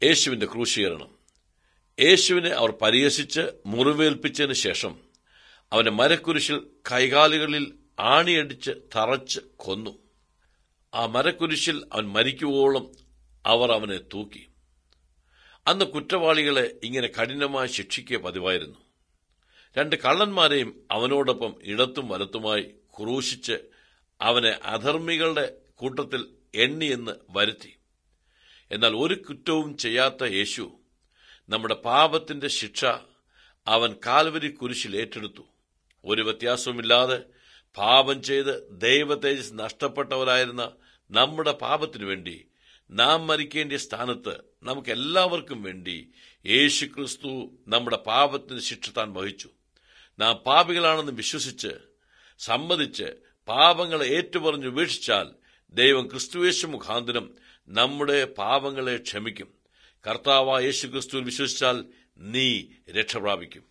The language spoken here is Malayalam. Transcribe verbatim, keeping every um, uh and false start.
യേശുവിന്റെ ക്രൂശീകരണം. യേശുവിനെ അവർ പരിഹസിച്ച് മുറിവേൽപ്പിച്ചതിന് ശേഷം അവന്റെ മരക്കുരിശിൽ കൈകാലുകളിൽ ആണിയടിച്ച് തറച്ച് കൊന്നു. ആ മരക്കുരിശിൽ അവൻ മരിക്കുവോളം അവർ അവനെ തൂക്കി. അന്ന് കുറ്റവാളികളെ ഇങ്ങനെ കഠിനമായി ശിക്ഷിക്കുക പതിവായിരുന്നു. രണ്ട് കള്ളന്മാരെയും അവനോടൊപ്പം ഇടത്തും വലത്തുമായി ക്രൂശിച്ച് അവനെ അധർമ്മികളുടെ കൂട്ടത്തിൽ എണ്ണിയെന്ന് വരുത്തി. എന്നാൽ ഒരു കുറ്റവും ചെയ്യാത്ത യേശു നമ്മുടെ പാപത്തിന്റെ ശിക്ഷ അവൻ കാൽവരി കുരിശിൽ ഏറ്റെടുത്തു. ഒരു വ്യത്യാസവുമില്ലാതെ പാപം ചെയ്ത് ദൈവ തേജസ് നഷ്ടപ്പെട്ടവരായിരുന്ന നമ്മുടെ പാപത്തിനു വേണ്ടി നാം മരിക്കേണ്ട സ്ഥാനത്ത് നമുക്കെല്ലാവർക്കും വേണ്ടി യേശു ക്രിസ്തു നമ്മുടെ പാപത്തിന്റെ ശിക്ഷ താൻ വഹിച്ചു. നാം പാപികളാണെന്ന് വിശ്വസിച്ച് സമ്മതിച്ച് പാപങ്ങളെ ഏറ്റുപറഞ്ഞ് ഉപേക്ഷിച്ചാൽ ദൈവം ക്രിസ്തുയേശു മുഖാന്തരം നമ്മുടെ പാപങ്ങളെ ക്ഷമിക്കും. കർത്താവായ യേശു ക്രിസ്തുവിൽ വിശ്വസിച്ചാൽ നീ രക്ഷ പ്രാപിക്കും.